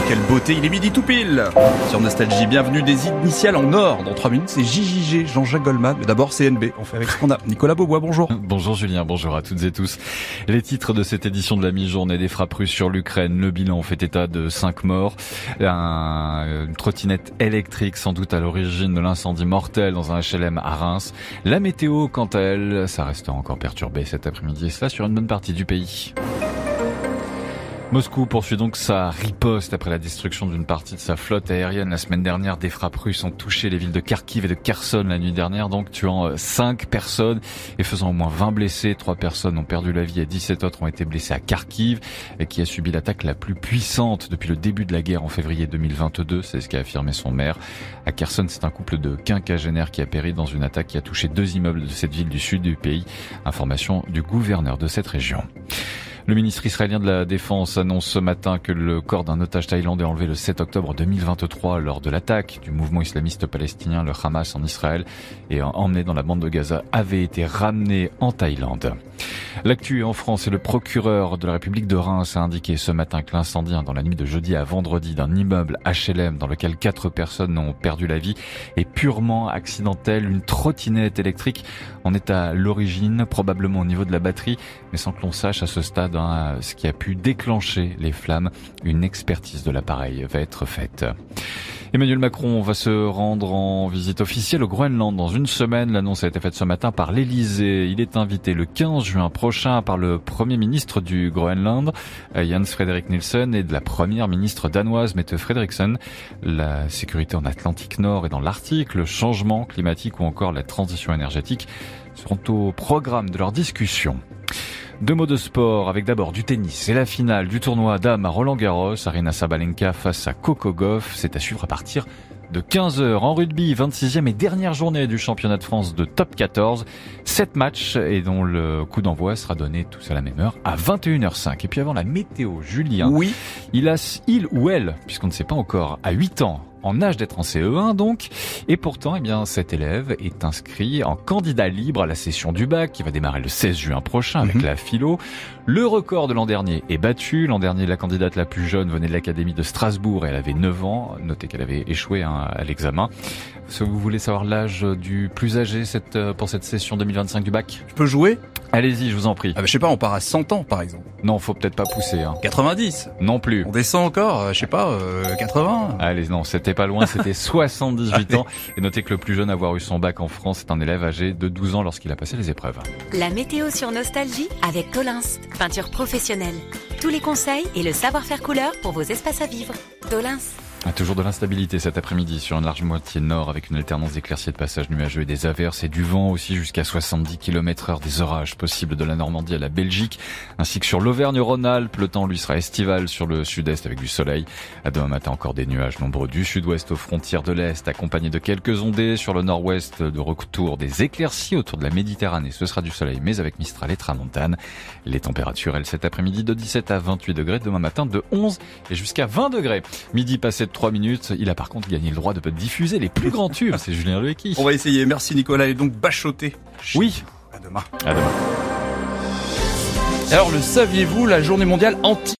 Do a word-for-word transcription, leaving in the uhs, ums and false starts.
quelle beauté, il est midi tout pile. Sur Nostalgie, bienvenue des initiales en or. Dans trois minutes, c'est J J G, Jean-Jacques Goldman. Mais d'abord, C N B. On fait avec ce qu'on a. Nicolas Beaubois, bonjour. Bonjour Julien, bonjour à toutes et tous. Les titres de cette édition de la mi-journée des frappes russes sur l'Ukraine. Le bilan fait état de cinq morts. Un, une trottinette électrique sans doute à l'origine de l'incendie mortel dans un H L M à Reims. La météo, quant à elle, ça reste encore perturbé cet après-midi. Et cela sur une bonne partie du pays. Moscou poursuit donc sa riposte après la destruction d'une partie de sa flotte aérienne la semaine dernière. Des frappes russes ont touché les villes de Kharkiv et de Kherson la nuit dernière, donc tuant cinq personnes et faisant au moins vingt blessés. Trois personnes ont perdu la vie et dix-sept autres ont été blessées à Kharkiv, qui a subi l'attaque la plus puissante depuis le début de la guerre en février deux mille vingt-deux. C'est ce qu'a affirmé son maire. À Kherson, c'est un couple de quinquagénaires qui a péri dans une attaque qui a touché deux immeubles de cette ville du sud du pays. Information du gouverneur de cette région. Le ministre israélien de la Défense annonce ce matin que le corps d'un otage thaïlandais enlevé le sept octobre deux mille vingt-trois lors de l'attaque du mouvement islamiste palestinien, le Hamas, en Israël et emmené dans la bande de Gaza avait été ramené en Thaïlande. L'actu en France, et le procureur de la République de Reims a indiqué ce matin que l'incendie dans la nuit de jeudi à vendredi d'un immeuble H L M dans lequel quatre personnes ont perdu la vie est purement accidentel. Une trottinette électrique en est à l'origine, probablement au niveau de la batterie, mais sans que l'on sache à ce stade hein, ce qui a pu déclencher les flammes. Une expertise de l'appareil va être faite. Emmanuel Macron va se rendre en visite officielle au Groenland dans une semaine. L'annonce a été faite ce matin par l'Elysée. Il est invité le quinze juin prochain par le Premier ministre du Groenland, Jens Frederik Nielsen, et de la Première ministre danoise, Mette Frederiksen. La sécurité en Atlantique Nord et dans l'Arctique, le changement climatique ou encore la transition énergétique seront au programme de leur discussion. Deux mots de sport, avec d'abord du tennis et la finale du tournoi dames à Roland-Garros. Aryna Sabalenka face à Coco Gauff. C'est à suivre à partir de quinze heures. En rugby, vingt-sixième et dernière journée du championnat de France de top quatorze. Sept matchs et dont le coup d'envoi sera donné tous à la même heure à vingt et une heures cinq. Et puis avant la météo, Julien. Oui. Il a, il ou elle, puisqu'on ne sait pas encore, à huit ans. En âge d'être en C E un donc, et pourtant, eh bien, cet élève est inscrit en candidat libre à la session du bac qui va démarrer le seize juin prochain avec mmh. la philo. Le record de l'an dernier est battu. L'an dernier, la candidate la plus jeune venait de l'académie de Strasbourg et elle avait neuf ans. Notez qu'elle avait échoué hein, à l'examen. Est-ce que vous voulez savoir l'âge du plus âgé cette, pour cette session deux mille vingt-cinq du bac? Je peux jouer? Allez-y, je vous en prie. Ah bah, je sais pas, on part à cent ans par exemple. Non, faut peut-être pas pousser. Hein. quatre-vingt-dix? Non plus. On descend encore, je sais pas, euh, quatre-vingts? Allez, non, c'était pas loin, c'était soixante-dix-huit ans. Et notez que le plus jeune à avoir eu son bac en France est un élève âgé de douze ans lorsqu'il a passé les épreuves. La météo sur Nostalgie avec Tolins, peinture professionnelle. Tous les conseils et le savoir-faire couleur pour vos espaces à vivre. Tolins. Toujours de l'instabilité cet après-midi sur une large moitié nord avec une alternance d'éclaircies et de passages nuageux et des averses et du vent aussi jusqu'à soixante-dix kilomètres heure, des orages possibles de la Normandie à la Belgique ainsi que sur l'Auvergne-Rhône-Alpes. Le temps lui sera estival sur le sud-est avec du soleil. À demain matin encore des nuages nombreux du sud-ouest aux frontières de l'est accompagnés de quelques ondées. Sur le nord-ouest de retour des éclaircies autour de la Méditerranée. Ce sera du soleil mais avec Mistral et Tramontane. Les températures elles cet après-midi de dix-sept à vingt-huit degrés. Demain matin de onze et jusqu'à vingt degrés. Midi passé de trois minutes. Il a par contre gagné le droit de diffuser les plus grands tubes. C'est Julien Lecqui. On va essayer. Merci Nicolas. Et donc bachoté. Oui. À demain. À demain. Alors le saviez-vous, la journée mondiale anti